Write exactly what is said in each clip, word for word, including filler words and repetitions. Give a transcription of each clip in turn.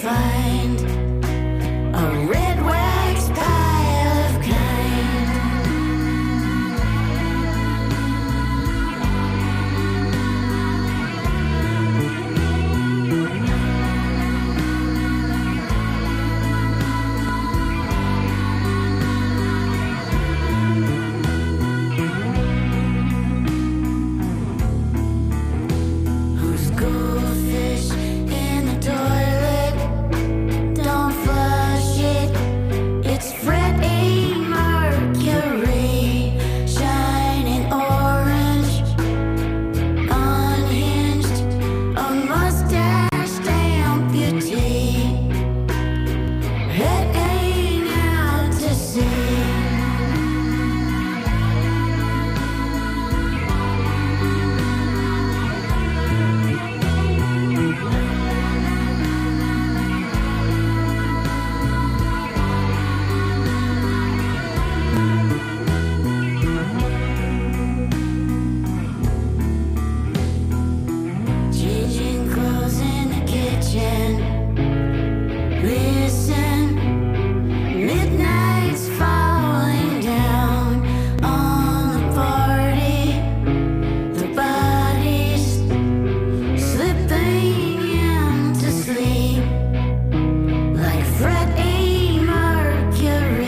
find a red wax pile of kind. Who's goldfish in the toilet? Don't flush it. It's Freddie Mercury, shining orange, unhinged, a mustached amputee, heading out to sea. Changing clothes in the kitchen. Listen, midnight's falling down on the party. The bodies slipping into sleep like Freddie Mercury.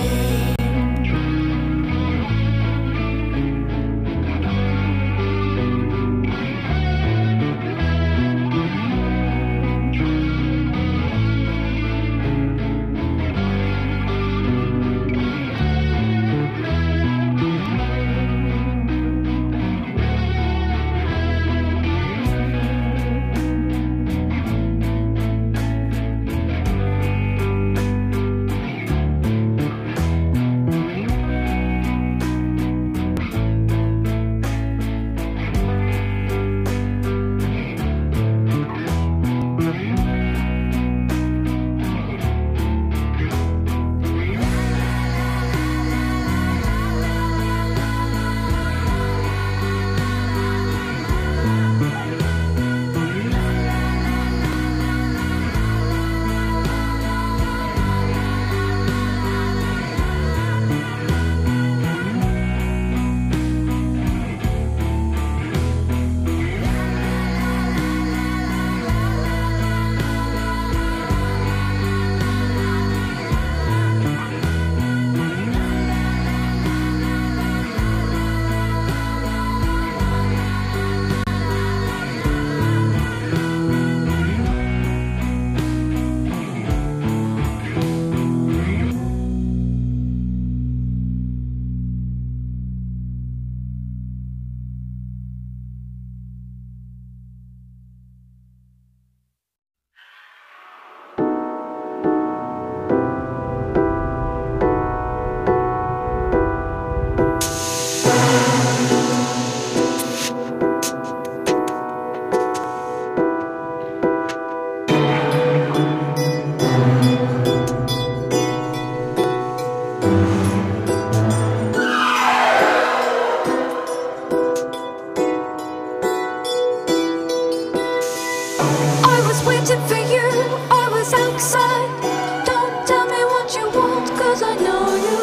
I was waiting for you, I was outside. Don't tell me what you want, cause I know you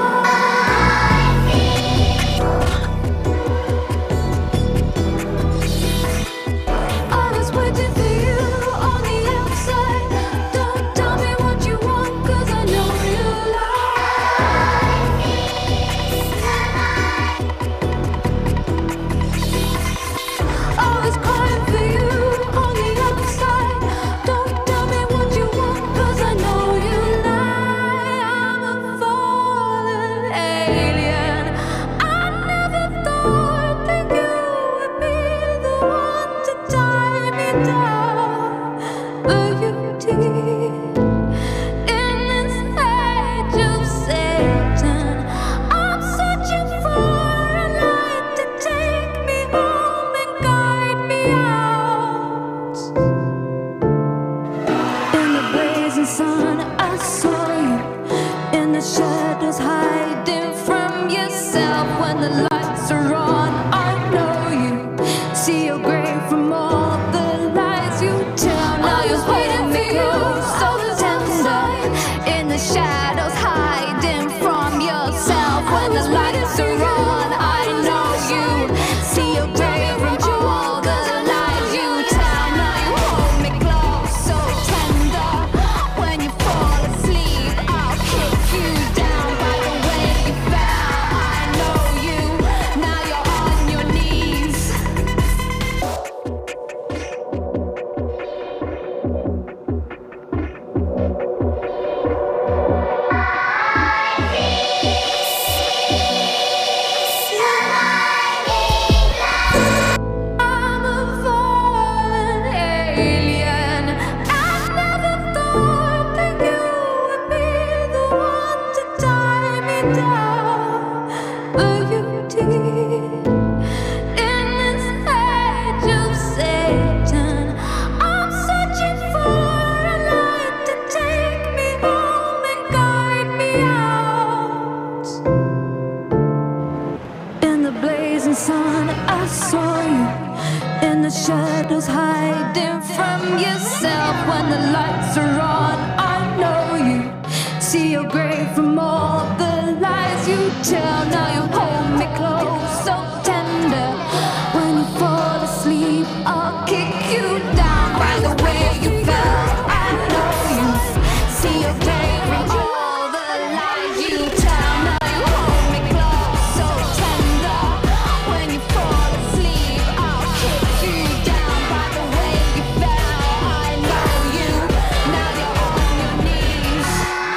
like me. I was waiting for you on the outside. Don't tell me what you want, cause I know you like me. I was crying for you on the outside. Don't tell me what you want, cause I know you lie. I'm a fallen alien. I never thought that you would be the one to tie me down, but you did. In this age of Satan, I'm searching for a light to take me home and guide me out. In the blazing sun, I saw you. In the shadows, hiding from yourself. When the lights are on, I know you. See your grave from all the lies you tell. Now you're waiting for you, so lights are on. I know you see your grave from all the lies you tell. Now you hold me close, so tender. When you fall asleep, I'll kick you down by the way you fell. I know you see your grave from all the lies you tell. Now you hold me close, so tender. When you fall asleep, I'll kick you down by the way you fell. I know you, now you're on your knees.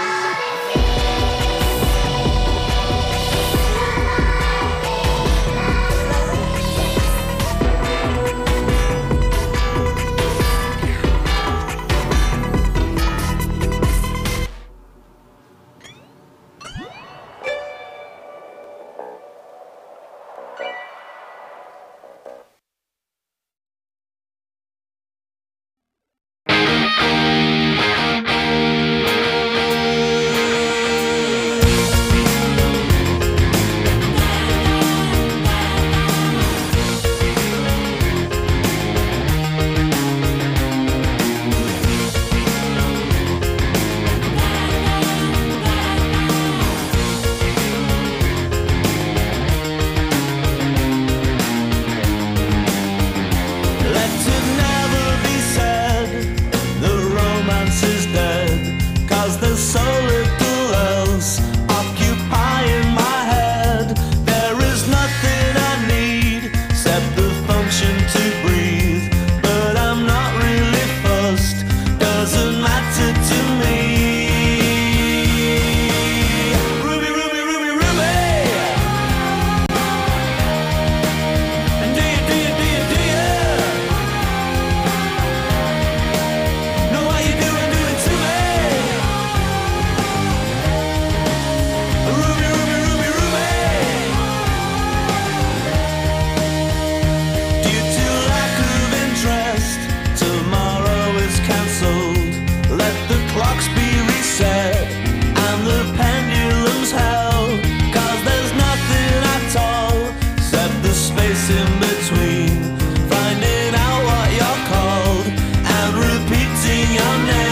Let it never be said the romance is dead, 'cause there's so little else occupying my head. There is nothing I need except the function to breathe, but I'm not really fussed, doesn't matter to me. Ruby, Ruby, Ruby, Ruby. And do you, do you, do you, do you know what you're doing, doing to me? Ruby, Ruby, Ruby, Ruby. Due to lack of interest, tomorrow is cancelled. Let the clocks be reset and the pendulums held, 'cause there's nothing at all except the space in between. Finding out what you're called and repeating your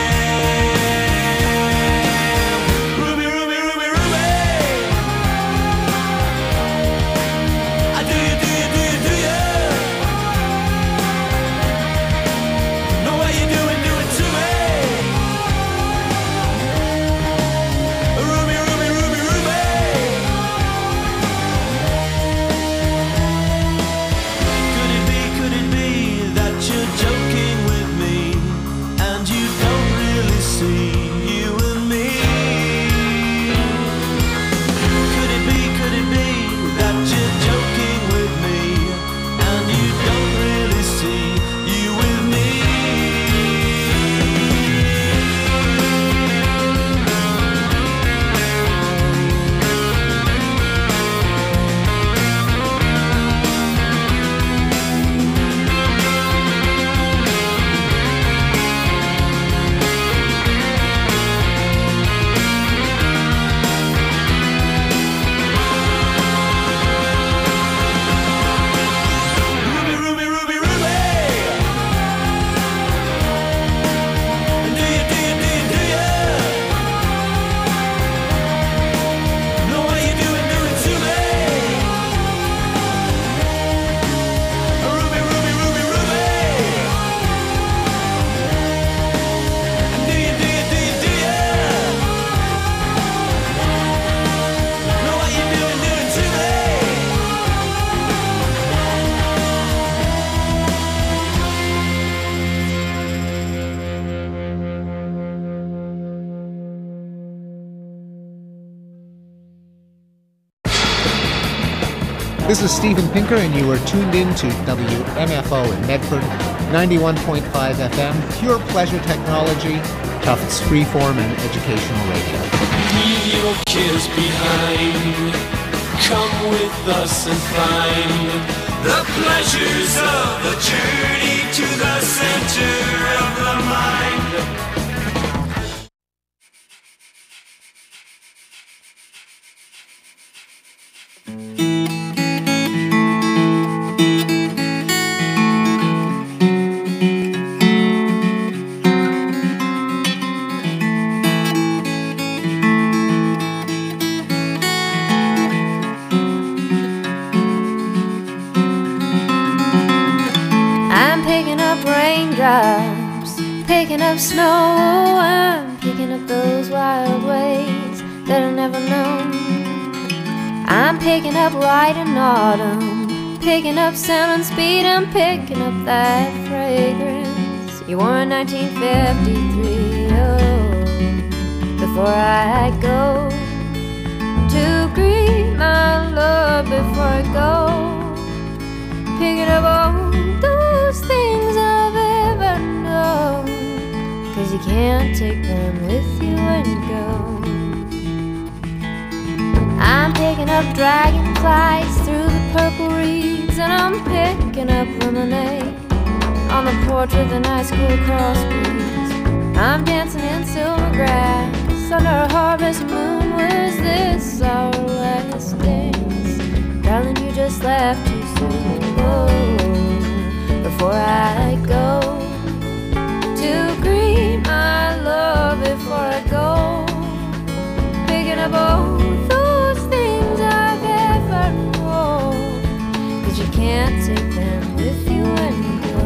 name. Ruby, Ruby, Ruby, Ruby. I do you, do you, do you, do you know what you're doing, doing to me? Ruby, Ruby, Ruby, Ruby. Could it be, could it be that you're joking with me and you don't really see you and me? Could it be, could it be that you're joking with me and you don't really see you with me? Ruby, Ruby, Ruby, Ruby. And do you, do you, do you, do you know what you're doing, doing to me? Ruby, Ruby, Ruby, Ruby. And do you, do you, do you, do you know what you're doing, doing to me? This is Steven Pinker, and you are tuned in to W M F O in Medford, ninety-one point five F M, pure pleasure technology, Tufts freeform and educational radio. Leave your cares behind. Come with us and find the pleasures of the journey to the center of the mind. up snow, I'm picking up those wild ways that I never known. I'm picking up light in autumn, picking up sound and speed, I'm picking up that fragrance you wore in nineteen fifty-three. Oh, before I go to greet my love, before I go picking up all those things I've ever known, 'cause you can't take them with you when you go. I'm picking up dragonflies through the purple reeds, and I'm picking up lemonade on the porch with an ice cool cross breeze. I'm dancing in silver grass under a harvest moon. Was this our last dance? Darling, you just left too soon. Oh, before I go to greet my love, before I go picking up all those things I've ever known, 'cause you can't take them with you when you go.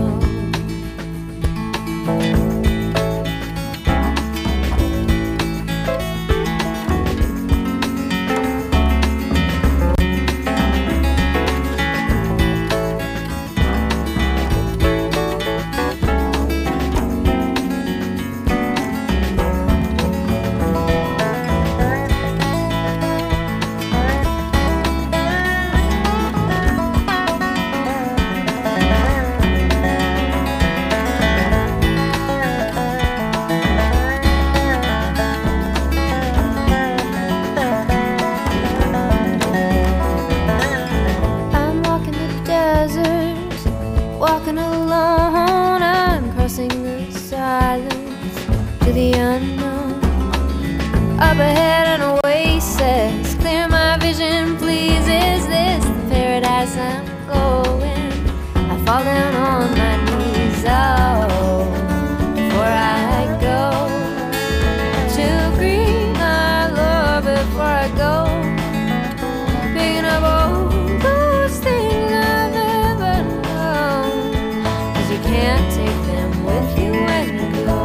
Up ahead an oasis, clear my vision please. Is this the paradise I'm going? I fall down on my knees. Oh, before I go to greet my love, before I go picking up all those things I've ever known, 'cause you can't take them with you when you go.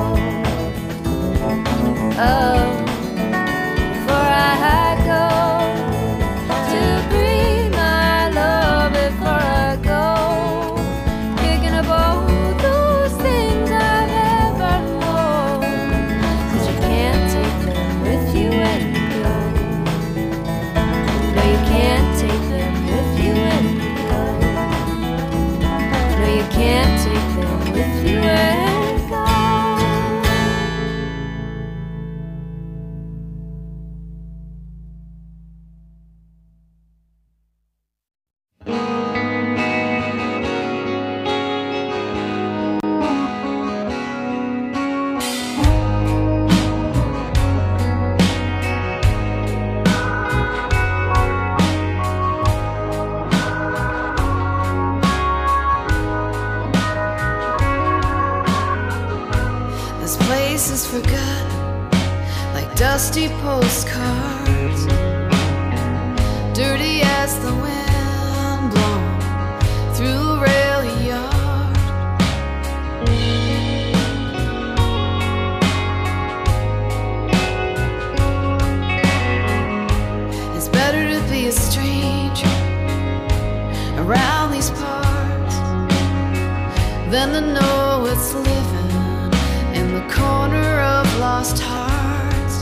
Oh, is forgotten like dusty postcards, dirty as the wind blown through a rail yard. It's better to be a stranger around these parts than to know it's living in the corner of lost hearts.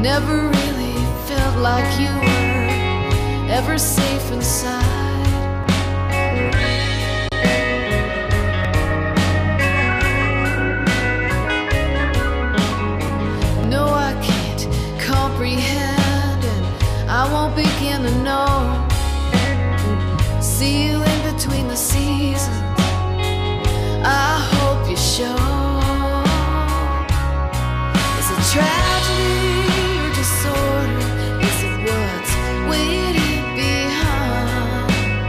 never really felt like you were ever safe inside. No, I can't comprehend, and I won't begin to know. See you in between the seasons, I hope you show. Is it tragedy or disorder? Is it what's waiting behind?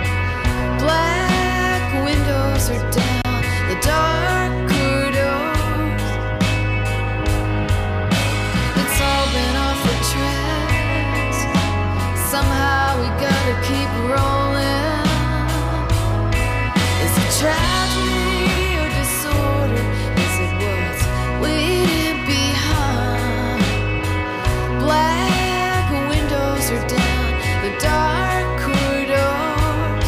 Black windows are down the dark corridors. It's all been off the tracks. Somehow we gotta keep rolling. Is it tragedy or disorder? Is it what's waiting behind? Black windows are down the dark corridors.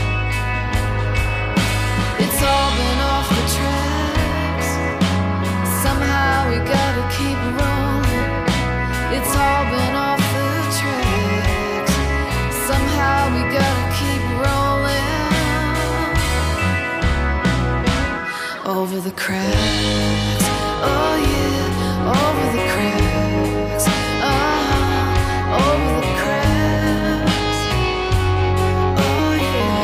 It's all been off the tracks. Somehow we gotta keep rolling. It's all been off the tracks. Somehow we gotta keep rolling. Over the cracks, oh yeah, over the cracks, uh-huh, over the cracks, oh yeah.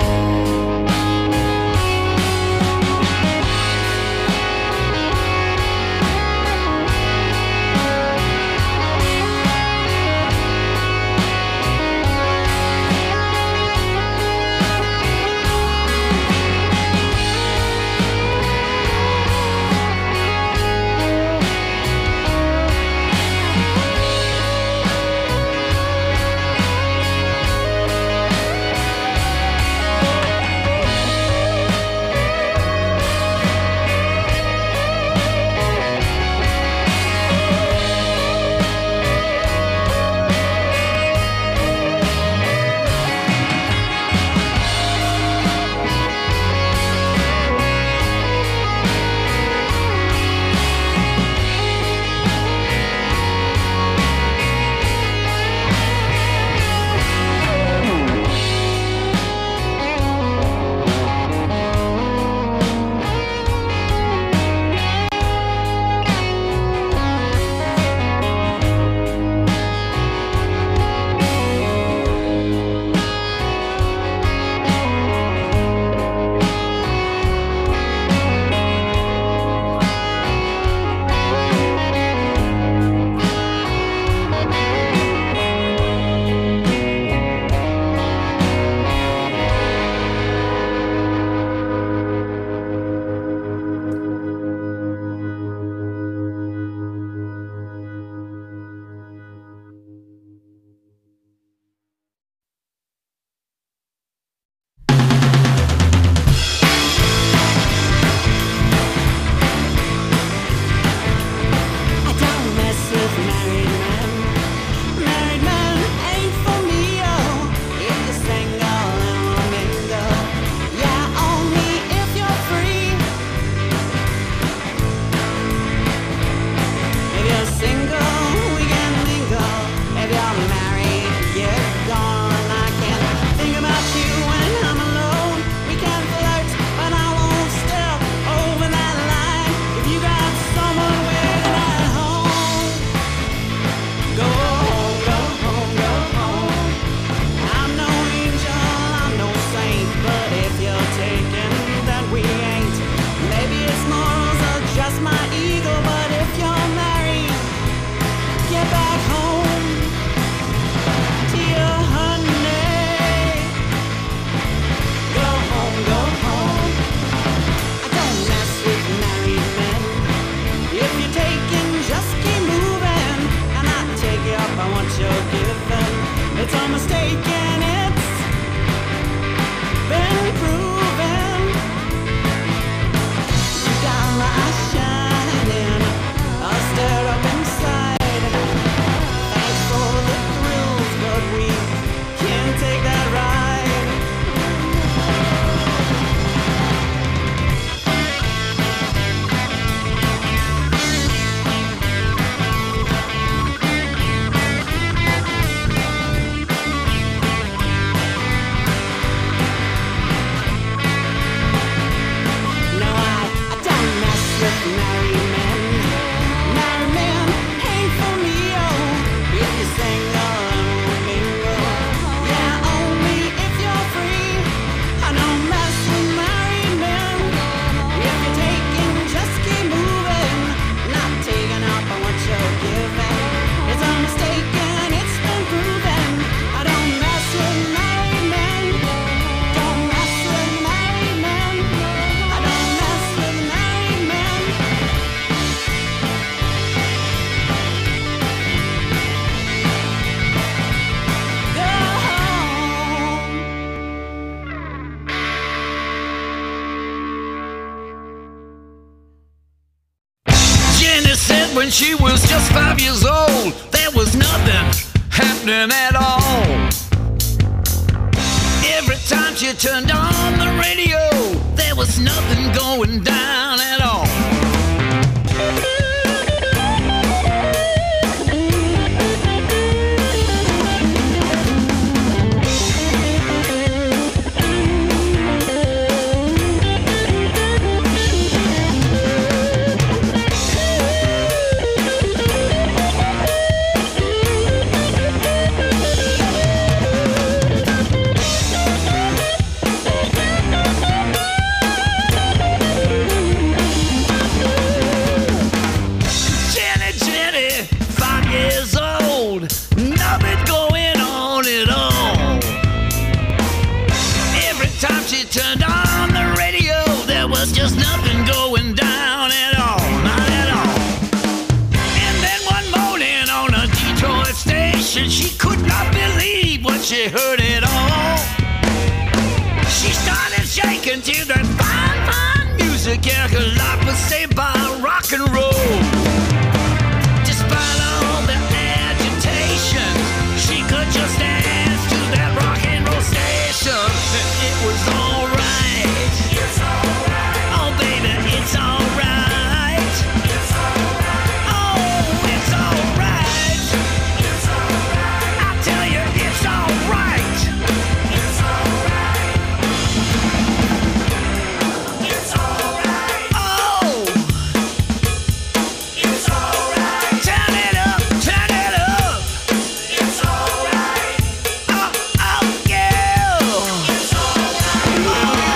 When she was just five years old, there was nothing happening at all. Every time she turned on the radio, there was nothing going down at all. Turned on the radio, there was just nothing going down at all, not at all. And then one morning on a Detroit station, she could not believe what she heard at all. She started shaking to that fine, fine music, yeah, 'cause life was saved by rock and roll. Despite all the agitation, she could just dance to that rock and roll station. It was all right. It's all right. Oh, baby, it's all right. It's all right. Oh, it's all right. It's all right. I tell you, it's all right. It's all right. It's all right. Oh, it's all right. Turn it up, turn it up. It's all right. Oh, oh, yeah. It's all right. Oh, yeah.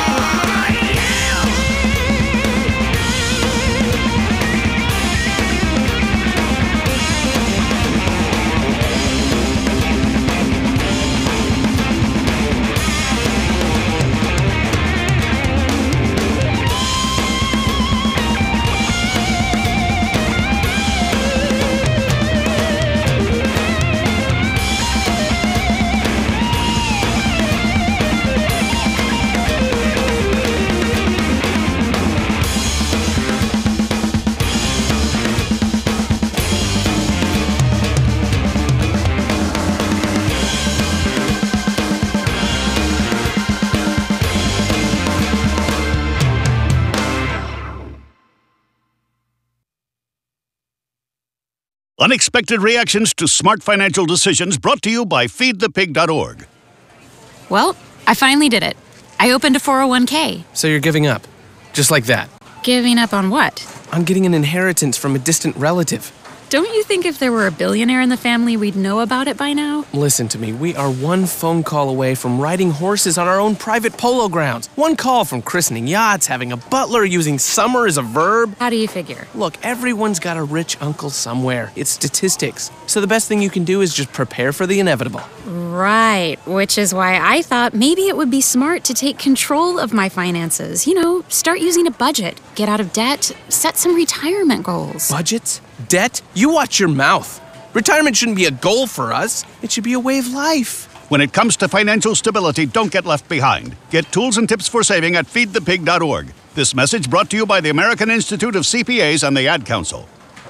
Unexpected reactions to smart financial decisions brought to you by feed the pig dot org. Well, I finally did it. I opened a four oh one k. So you're giving up? Just like that? Giving up on what? On getting an inheritance from a distant relative. Don't you think if there were a billionaire in the family, we'd know about it by now? Listen to me, we are one phone call away from riding horses on our own private polo grounds. One call from christening yachts, having a butler, using summer as a verb. How do you figure? Look, everyone's got a rich uncle somewhere. It's statistics. So the best thing you can do is just prepare for the inevitable. Right, which is why I thought maybe it would be smart to take control of my finances. You know, start using a budget, get out of debt, set some retirement goals. Budgets? Debt? You watch your mouth. Retirement shouldn't be a goal for us. It should be a way of life. When it comes to financial stability, don't get left behind. Get tools and tips for saving at feed the pig dot org. This message brought to you by the American Institute of C P As and the Ad Council.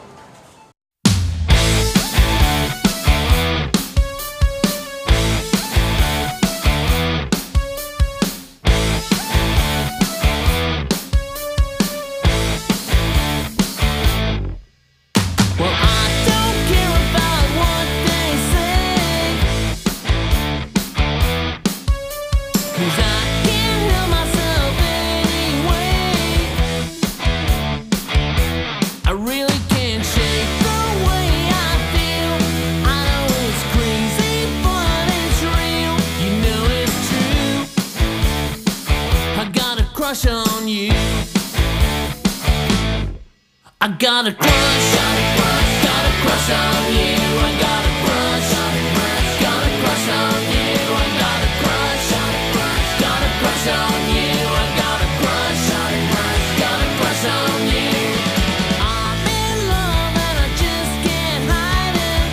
Well, I don't care about what they say, 'cause I can't help myself anyway. I really can't shake the way I feel. I know it's crazy, but it's real. You know it's true. I got a crush on you. I got a crush, got a crush, got a crush on you. I got a crush, got a crush on you. I got a crush, got a crush on you. I got a crush, got a crush on you. I'm in love and I just can't hide it.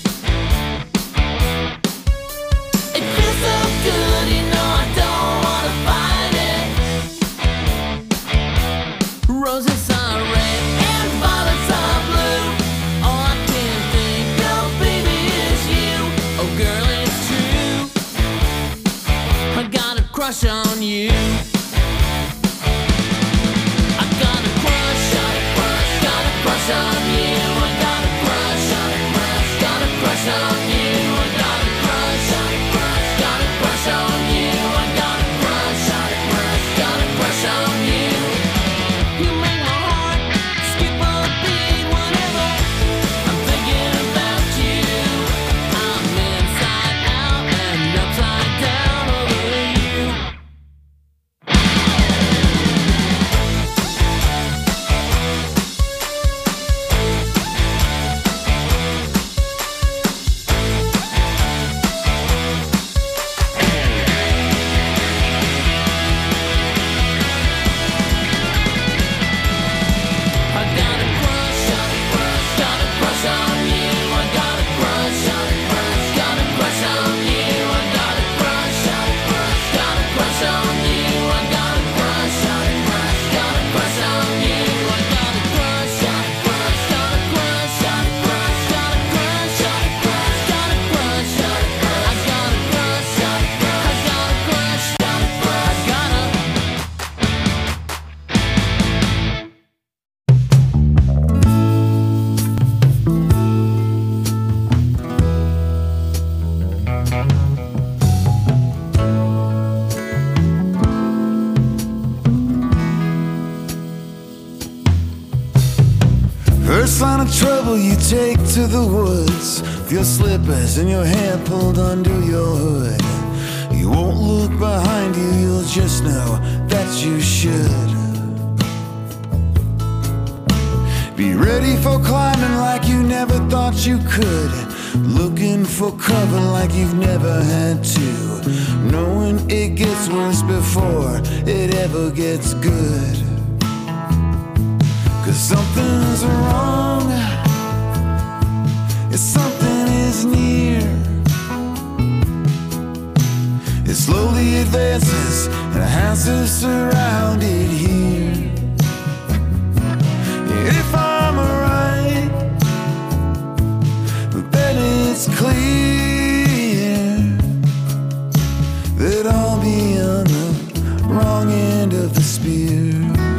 It feels so good, you know I don't wanna fight it. Roses are red and violets are blue. crush on you. I got a crush, got a crush, got a crush on you. I got a crush, got a crush, got a crush on you. I got a crush, got a crush, got a crush on you. I got a crush, got a crush, got a crush on you. You make my heart skip a beat whenever I'm thinking about you. I'm inside out and upside down over you. I got a crush, got a crush, got a crush on you. I got a crush, got a crush, got a crush on you. I got a crush, got a crush, got a crush on you. I got a crush, got a crush, got a crush on you. I got a crush, got a crush, got a crush, got a crush, got a crush, got a crush, got a crush, got a crush. I got a crush, got a crush, got a crush, got a crush, got a First sign of trouble, you take to the woods with your slippers and your hair pulled under your hood. You won't look behind you, you'll just know that you should. Be ready for climbing like you never thought you could. Looking for cover like you've never had to. Knowing it gets worse before it ever gets good. Cause something's wrong, if something is near. It slowly advances and a house is surrounded here. If I'm right, then it's clear that I'll be on the wrong end of the spear.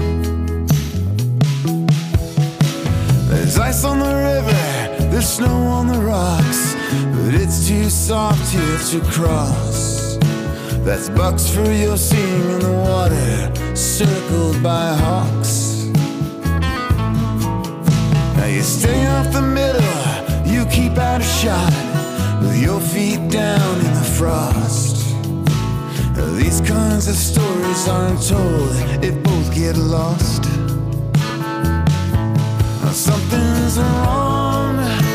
There's ice on the river, there's snow on the rocks, but it's too soft here to cross. That's bucks for your seeing in the water, circled by hawks. Now you stay off the middle, you keep out of shot, with your feet down in the frost. Now these kinds of stories aren't told if both get lost. Something's wrong,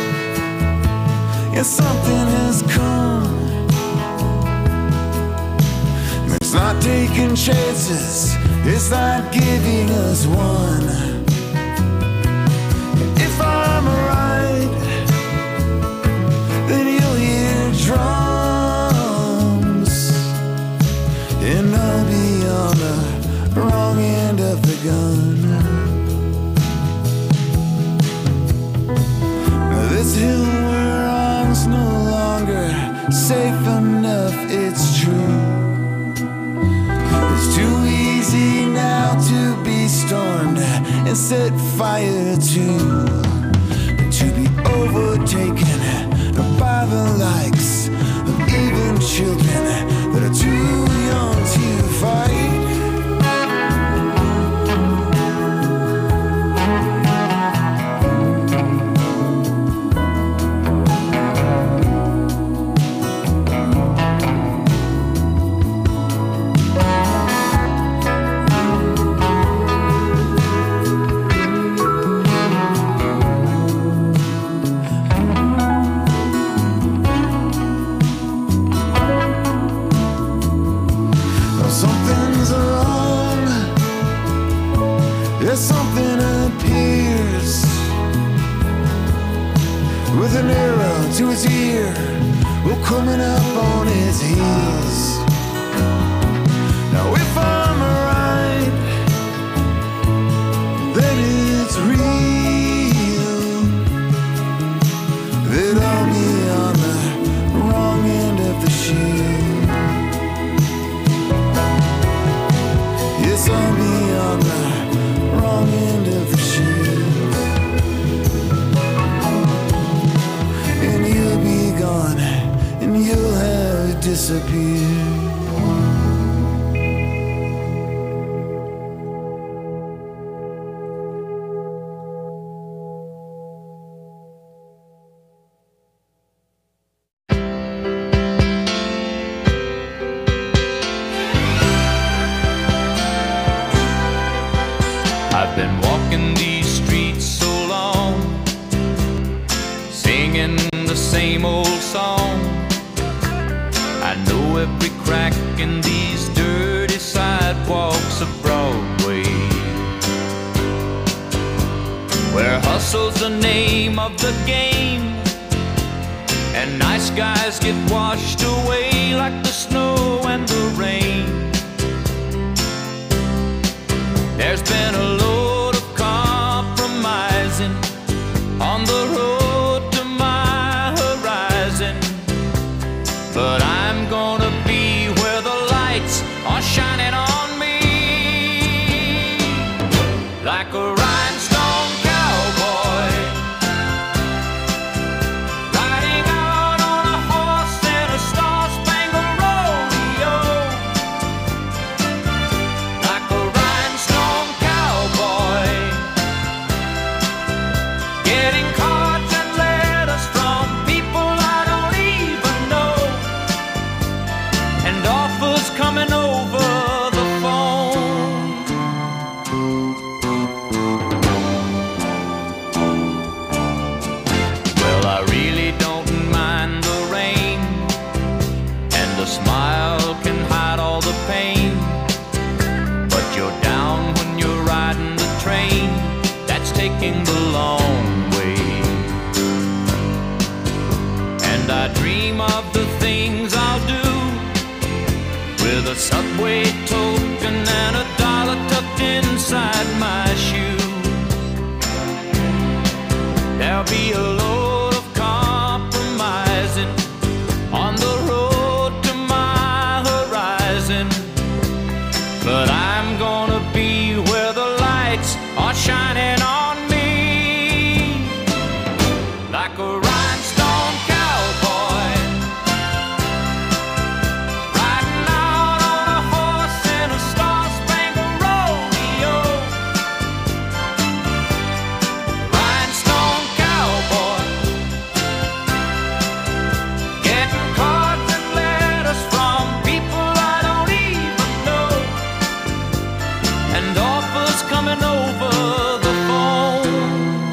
yeah, something has come. It's not taking chances, it's not giving us one. If I'm right, then you'll hear drums, and I'll be on the wrong end of the gun. This hill we're on's no longer safe enough, it's true. It's too easy now to be stormed and set fire to. To be overtaken by the likes of even children that are too young to fight. Something appears with an arrow to his ear, well, coming up on his heels. Now if I'm right, then it's real that I'll be on the wrong end of the shield. disappear. I've been walking these streets so long, singing the same old song. I know every crack in these dirty sidewalks of Broadway, where hustle's the name of the game, and nice guys get washed away like the snow and the rain. There's been a load of compromising on the road to my horizon, but I'm gonna be where the lights are shining on me, like a rhinestone cowboy, riding out on a horse in a star-spangled rodeo, like a rhinestone cowboy, getting cards and letters from people I don't even know, and offers coming over the phone. Well, I really don't mind the rain, and the smile can hide all the pain, but you're down when you're riding the train that's taking the long way. And I dream of the things I'll do with a subway token and a dollar tucked inside my shoe. There'll be a load of compromising on the road to my horizon, but I'm gonna be where the lights are shining on me, like a rhinestone cowboy, riding out on a horse in a star-spangled rodeo, rhinestone cowboy, getting cards and letters from people I don't even know, and offers coming over the phone.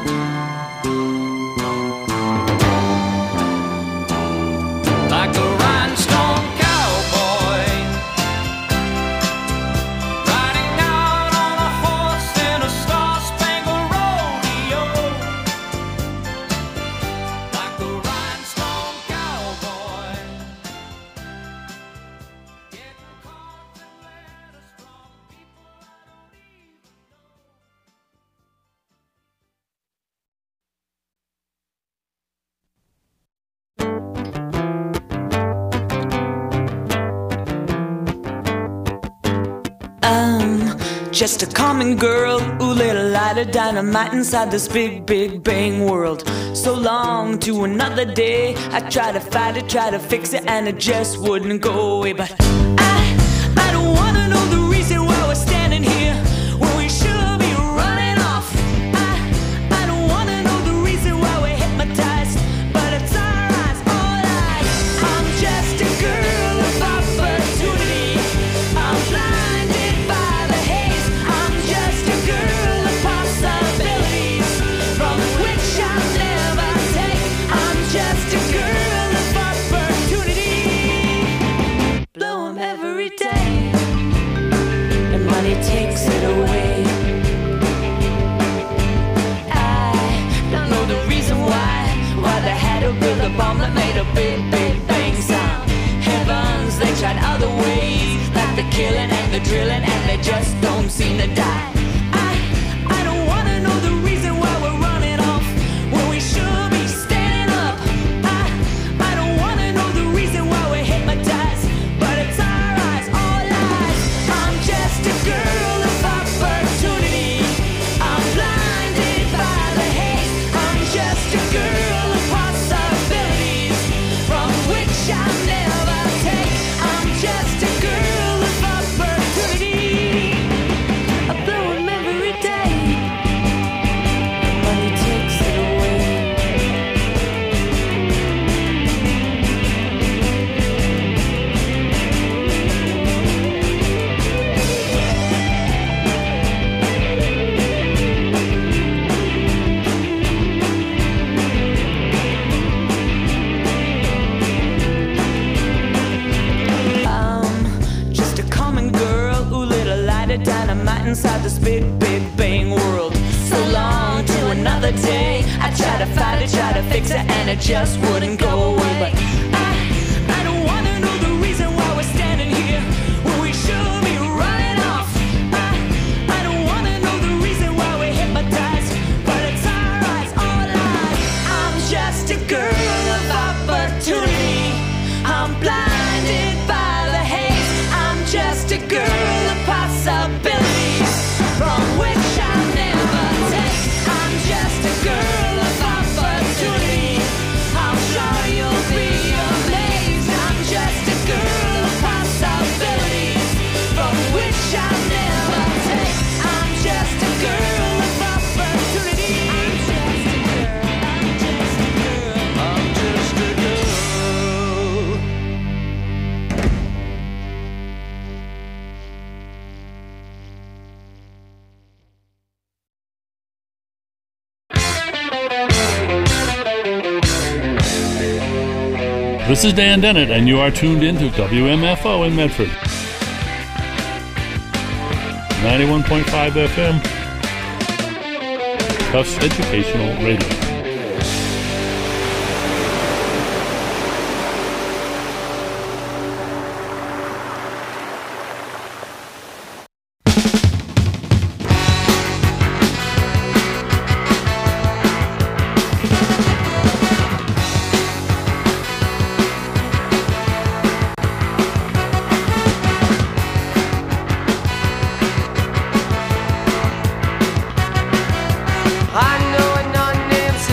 Like a rhinestone cowboy, riding out on a horse in a star-spangled rodeo, like a rhinestone cowboy, getting cards and letters from people I don't even know. I'm just a common girl who lit a light of dynamite inside this big, big bang world. So long to another day. I tried to fight it, tried to fix it, and it just wouldn't go away. But I, I don't wanna know the reason why we're standing here when we should be running off. I, I don't wanna know the reason why we're hypnotized, but it's our eyes, all eyes. I'm just a girl of opportunity. I'm blinded by the haze. I'm just a girl of possibilities from which I'll never take. I'm just a girl of opportunity. Blow 'em every day, and money takes it away. I don't know the reason why, why they had to build a bomb that made a big, big bang sound. Heavens, they tried other ways, like the killing and the drilling, and they just don't seem to die. I, I don't wanna know the reason why we're running off when we should be standing up. I, I don't wanna know the reason why we're hypnotized, but it's our eyes, all eyes. I'm just a girl of opportunity. I'm blinded by the haze. I'm just a girl of possibilities from which I'll never take. inside this big, big bang world. So long to another day. I try to fight it, try to fix it, and it just wouldn't go away. But I, I don't wanna know the reason why we're standing here when we should be running off. I, I don't wanna know the reason why we're hypnotized, but it's alright, it's alright. I'm just a girl of opportunity. I'm blinded by the haze. I'm just a girl of possibilities from which I'll never take. I'm just a girl of opportunity. I'm sure you'll be amazed. I'm just a girl of possibilities from which I'll never take. I'm just a girl of opportunity. I'm just a girl. I'm just a girl. I'm just a girl. This is Dan Dennett, and you are tuned in to W M F O in Medford. ninety-one point five F M, Tufts Educational Radio. I know an unnamed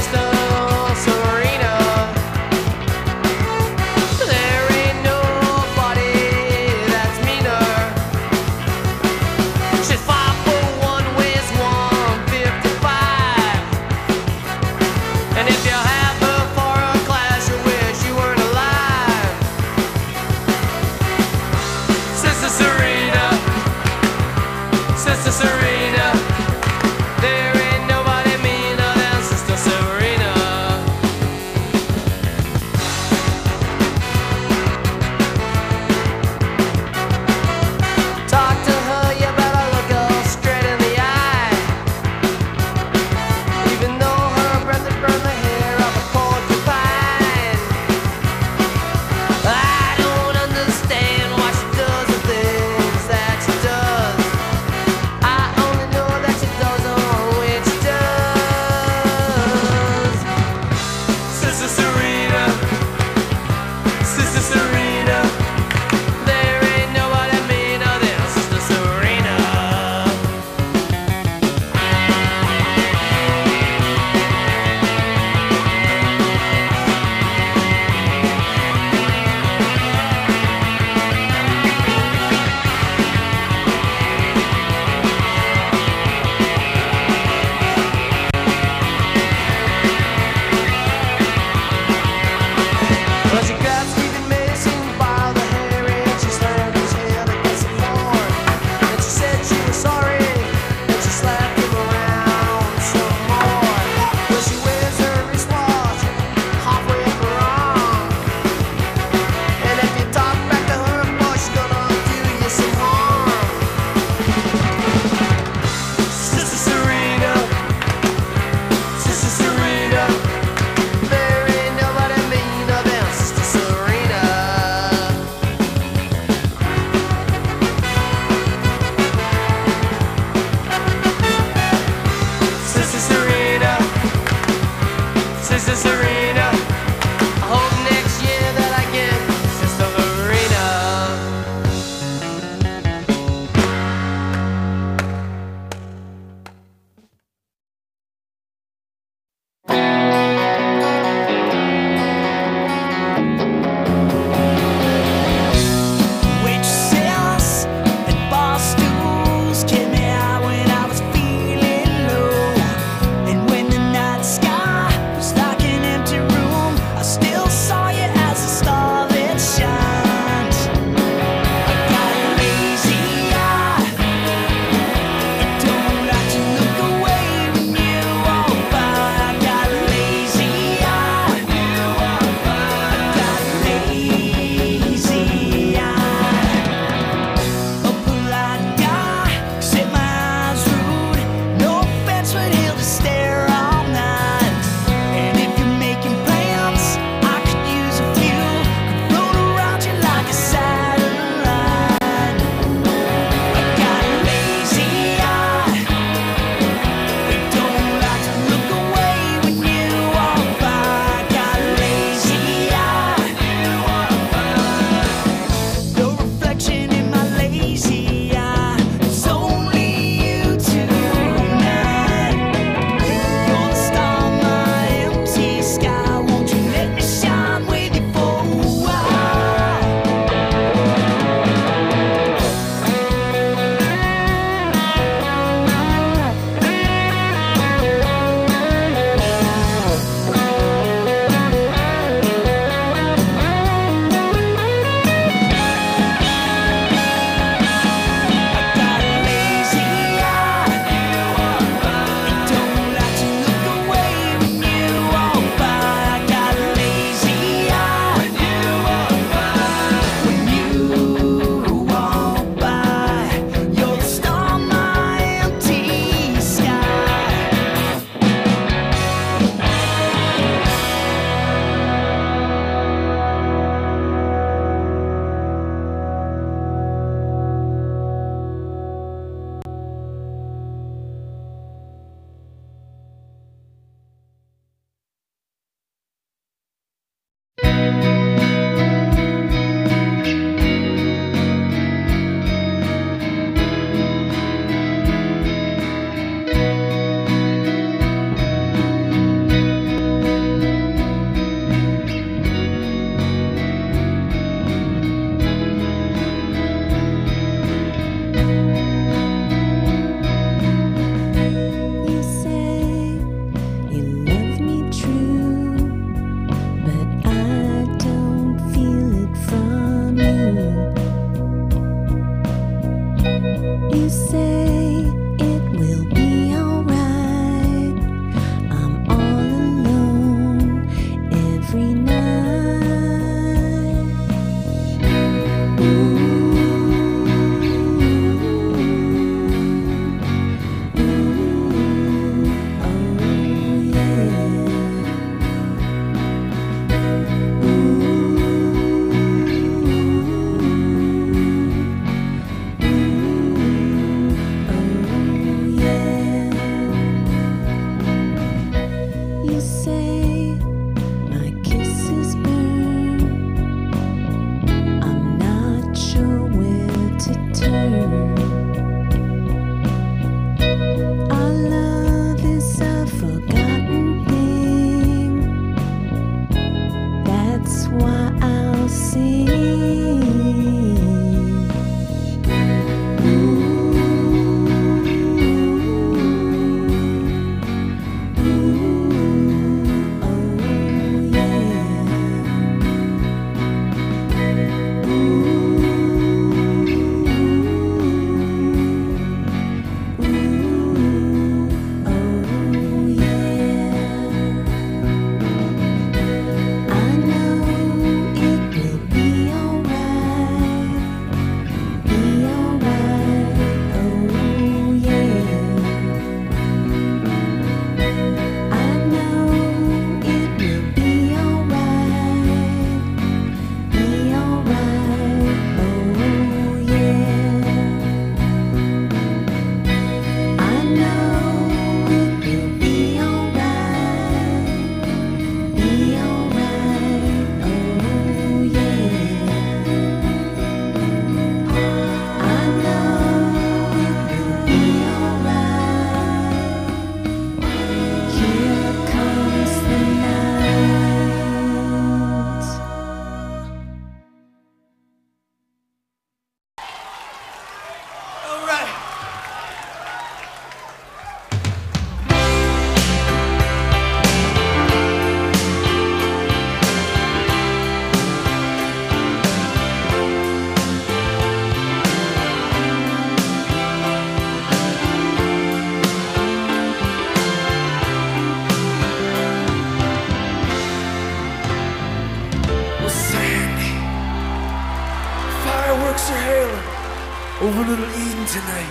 Fireworks are hailing over Little Eden tonight,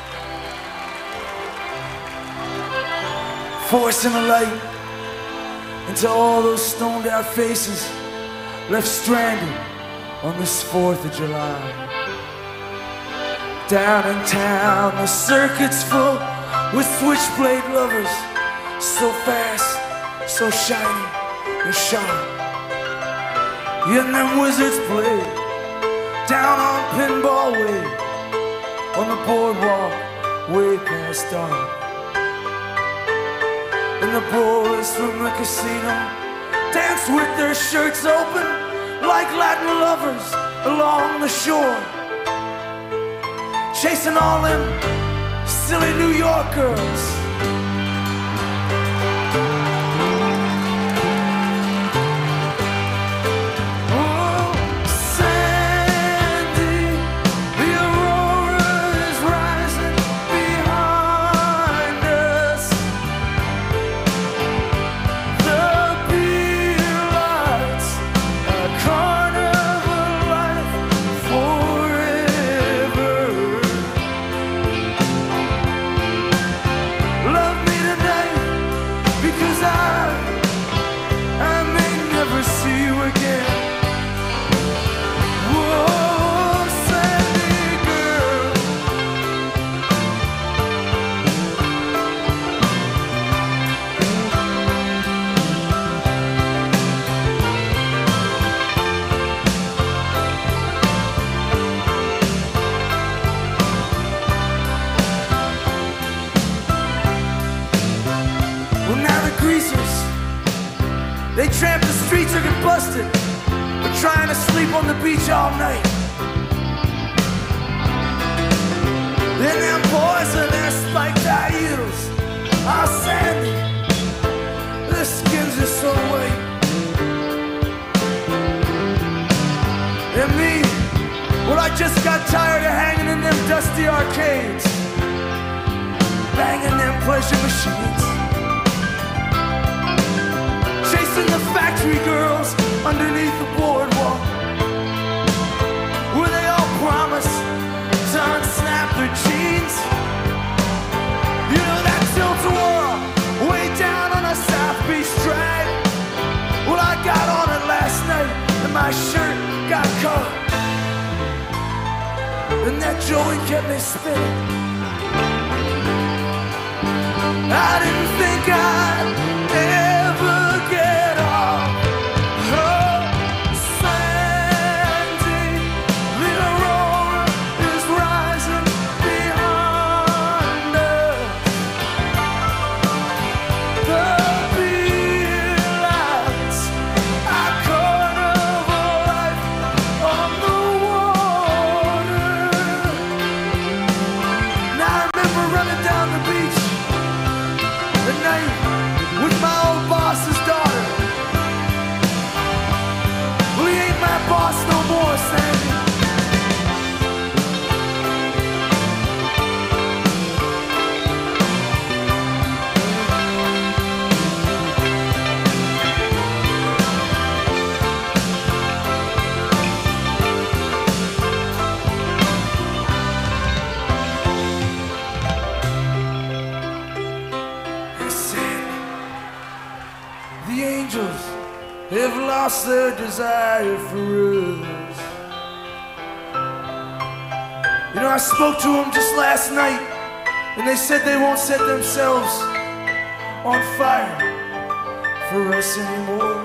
forcing a light into all those stoned out faces left stranded on this fourth of July. Down in town, the circuit's full with switchblade lovers, so fast, so shiny, and sharp. And them wizards play down on Pinball Way, on the boardwalk, way past dark. And the boys from the casino dance with their shirts open like Latin lovers along the shore, chasing all them silly New York girls. They tramp the streets or get busted for trying to sleep on the beach all night. Then them boys in their spiked high heels are sandy, their skins are so white. And me, well, I just got tired of hanging in them dusty arcades, banging them pleasure machines, the factory girls underneath the boardwalk, where they all promise to unsnap their jeans. You know that tilt-a-whirl way down on a South Beach drag? Well, I got on it last night and my shirt got caught, and that joint kept me spinning. I didn't think I'd ever get lost no more, Sandy. The angels have lost their desire for us. You know, I spoke to them just last night, and they said they won't set themselves on fire for us anymore.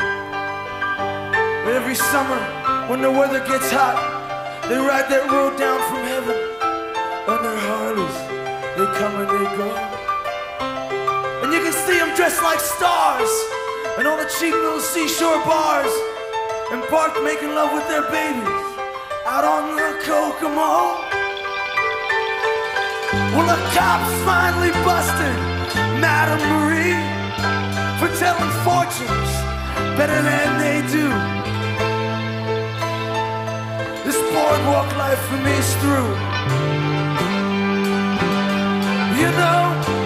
But every summer, when the weather gets hot, they ride that road down from heaven on their Harleys. They come and they go. And you can see them dressed like stars and on the cheap little seashore bars, and parked making love with their babies out on the Kokomo. Well, the cops finally busted Madame Marie for telling fortunes better than they do. This boardwalk life for me is through. You know,